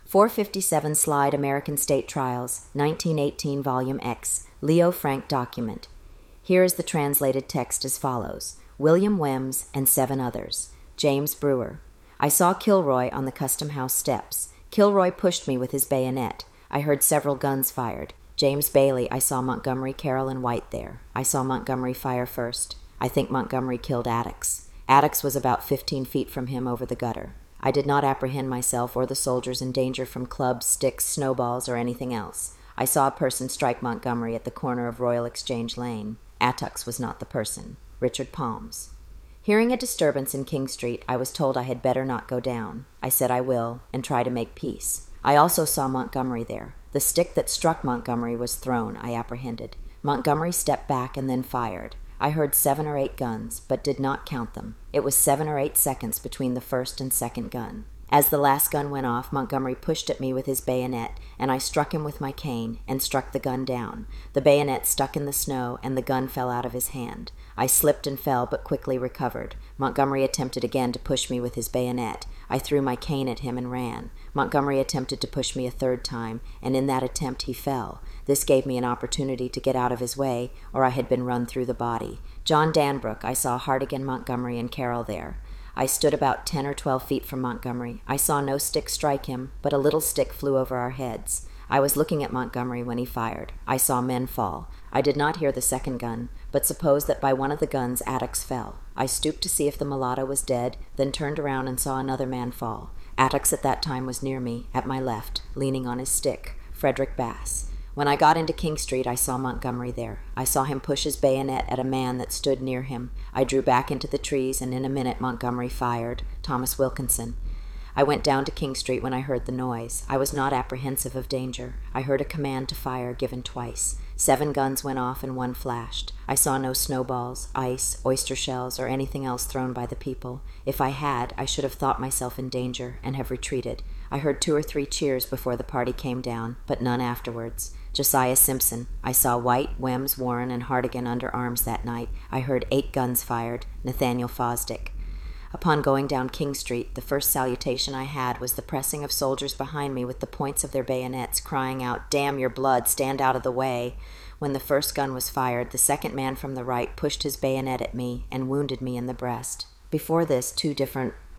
457 Slide American State Trials, 1918 Volume X, Leo Frank document. Here is the translated text as follows. William Wems and 7 others. James Brewer. I saw Kilroy on the Custom House steps. Kilroy pushed me with his bayonet. I heard several guns fired. James Bailey, I saw Montgomery, Carroll, and White there. I saw Montgomery fire first. I think Montgomery killed Attucks. Attucks was about 15 feet from him over the gutter. I did not apprehend myself or the soldiers in danger from clubs, sticks, snowballs, or anything else. I saw a person strike Montgomery at the corner of Royal Exchange Lane. Attucks was not the person. Richard Palms. Hearing a disturbance in King Street, I was told I had better not go down. I said I will, and try to make peace. I also saw Montgomery there. The stick that struck Montgomery was thrown, I apprehended. Montgomery stepped back and then fired. I heard 7 or 8 guns, but did not count them. It was 7 or 8 seconds between the first and second gun. As the last gun went off, Montgomery pushed at me with his bayonet, and I struck him with my cane, and struck the gun down. The bayonet stuck in the snow, and the gun fell out of his hand. I slipped and fell, but quickly recovered. Montgomery attempted again to push me with his bayonet. I threw my cane at him and ran. Montgomery attempted to push me a 3rd time, and in that attempt he fell. This gave me an opportunity to get out of his way, or I had been run through the body. John Danbrook, I saw Hartigan, Montgomery, and Carroll there. I stood about 10 or 12 feet from Montgomery. I saw no stick strike him, but a little stick flew over our heads. I was looking at Montgomery when he fired. I saw men fall. I did not hear the second gun, but supposed that by one of the guns Attucks fell. I stooped to see if the mulatto was dead, then turned around and saw another man fall. Attucks at that time was near me, at my left, leaning on his stick, Frederick Bass. When I got into King Street, I saw Montgomery there. I saw him push his bayonet at a man that stood near him. I drew back into the trees, and in a minute Montgomery fired. Thomas Wilkinson. I went down to King Street when I heard the noise. I was not apprehensive of danger. I heard a command to fire given twice. 7 guns went off and 1 flashed. I saw no snowballs, ice, oyster shells, or anything else thrown by the people. If I had, I should have thought myself in danger and have retreated. I heard 2 or 3 cheers before the party came down, but none afterwards. Josiah Simpson. I saw White, Wems, Warren, and Hartigan under arms that night. I heard 8 guns fired. Nathaniel Fosdick. Upon going down King Street, the first salutation I had was the pressing of soldiers behind me with the points of their bayonets, crying out, "Damn your blood, stand out of the way." When the first gun was fired, the second man from the right pushed his bayonet at me and wounded me in the breast. Before this, 2 different